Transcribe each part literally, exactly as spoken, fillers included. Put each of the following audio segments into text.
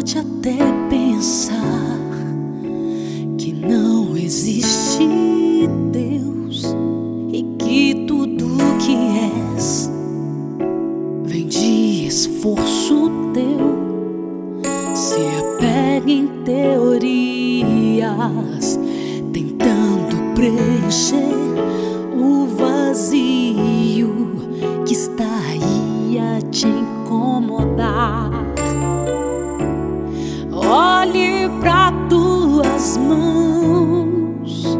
pode até pensar que não existe Deus e que tudo que és vem de esforço teu. Se apega em teorias, tentando preencher o vazio que está aí a te incomodar. Olhe para tuas mãos,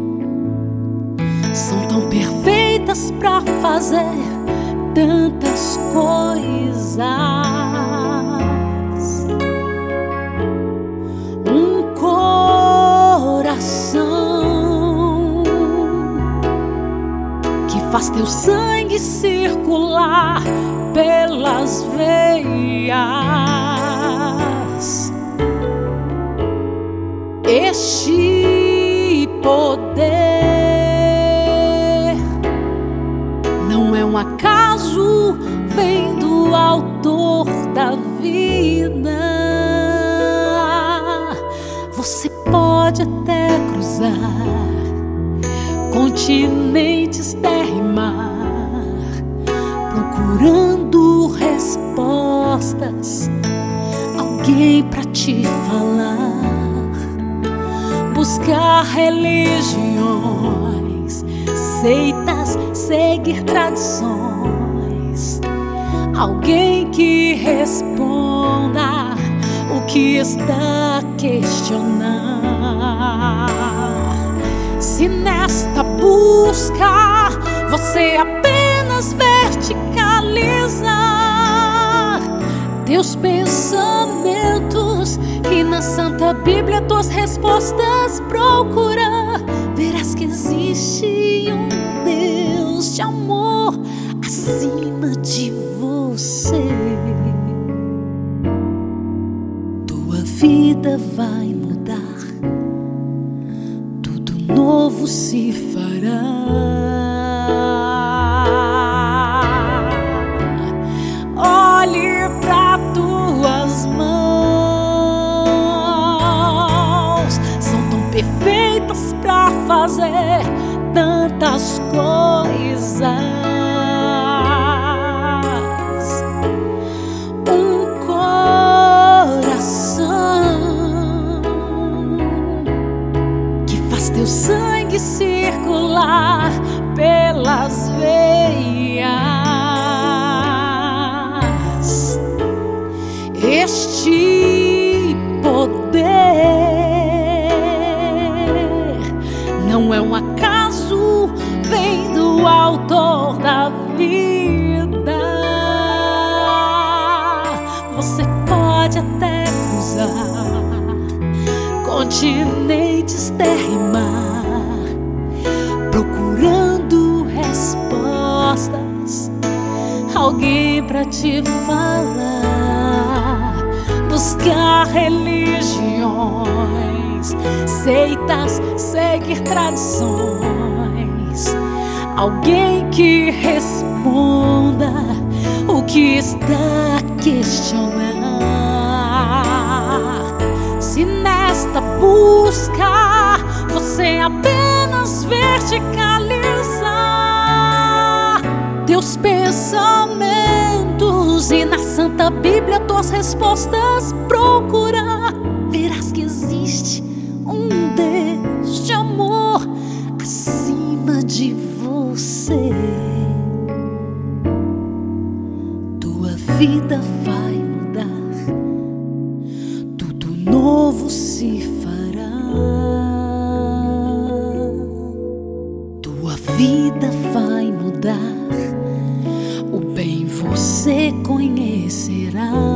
são tão perfeitas para fazer tantas coisas. Um coração que faz teu sangue circular pelas veias. Este poder não é um acaso, vem do autor da vida. Você pode até cruzar continentes, terra e mar, procurando respostas, alguém pra te falar. Buscar religiões, seitas, seguir tradições, alguém que responda o que está a questionar. Se nesta busca você apenas verticalizar teus pensamentos e na Santa Bíblia tuas respostas procura, verás que existe um Deus de amor acima de você. Tua vida vai mudar, tudo novo se fará. Olhe para tuas mãos, são tão perfeitas para fazer tantas coisas. Um coração que faz teu sangue circular pelas veias. Este poder não é um acaso, vem do autor da vida. Você pode até cruzar continentes, terra e mar, procurando respostas, alguém pra te falar. Buscar religiões, seitas, seguir tradições, alguém que responda o que está a questionar. Se nesta busca você apenas verticalizar teus pensamentos e na Santa Bíblia tuas respostas procurar, verás que existe um Deus de amor acima de você. Tua vida vai mudar, tudo novo se fará. Tua vida vai mudar, o bem você conhecerá.